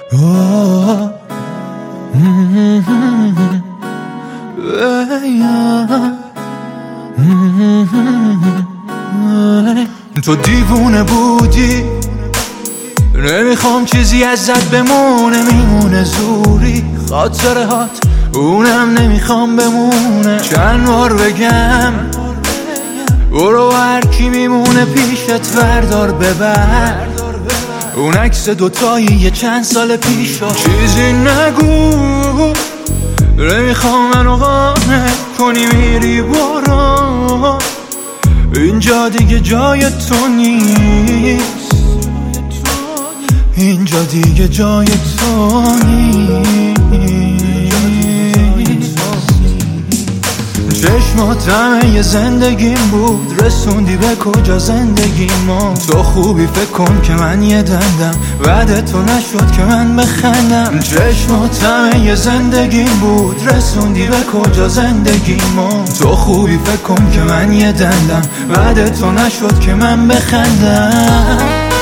تو دیوونه بودی، نمیخوام چیزی ازت بمونه، میمونه زوری خاطره هات، اونم نمیخوام بمونه. چند بار بگم برو، هر کی میمونه پیشت وردار ببر، اون عکس دوتایی یه چند سال پیشا. چیزی نگو، نمیخوام منو قانع کنی، میری برو، اینجا دیگه جای تو نیست، اینجا دیگه جای تو نیست. چشمات همه زندگیم بود، رسوندی به کجا زندگی ما. تو خوبی فکر کن که من یه دندم، بعد تو نشد که من بخندم. چشمات همه زندگیم بود، رسوندی به کجا زندگی ما. تو خوبی فکر کن که من یه دندم، بعد تو نشد که من بخندم.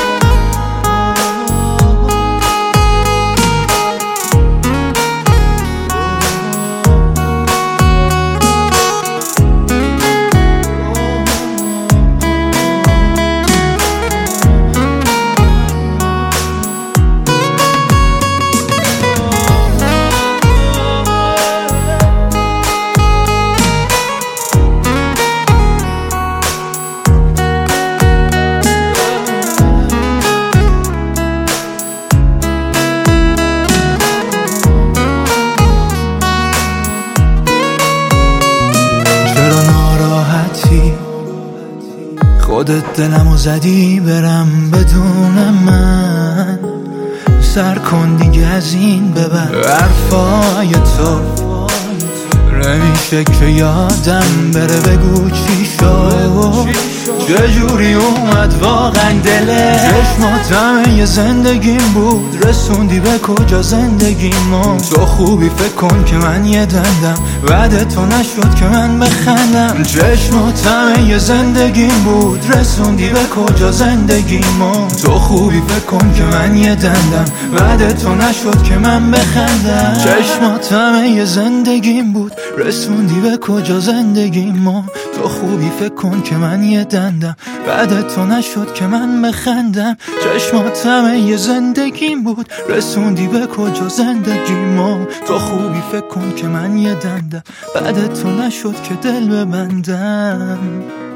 خودت دلمو زدی برم بدون من، سر کن دیگه از این ببر. حرفای تو نمیشه که یادم بره، بگو چی شد، چجوری اومد واقعا دلت. چشمات همه زندگیم بود، رسوندی به کجا زندگی ما. تو خوبی فکر کن که من یه دندم، بعد تو نشد که من بخندم. چشمات همه زندگیم بود، رسوندی به کجا زندگی ما. تو خوبی فکر کن که من یه دندم، بعد تو نشد که من بخندم. چشمات همه زندگیم بود، رسوندی به کجا زندگی ما. تو خوبی فکر کن که من یه دندم، بعد تو نشد که من بخندم. چشمات همه زندگیم بود، رسوندی به کجا زندگی ما. تو خوبی فکر کن که من یه دندم، بعد تو نشد که دل ببندم.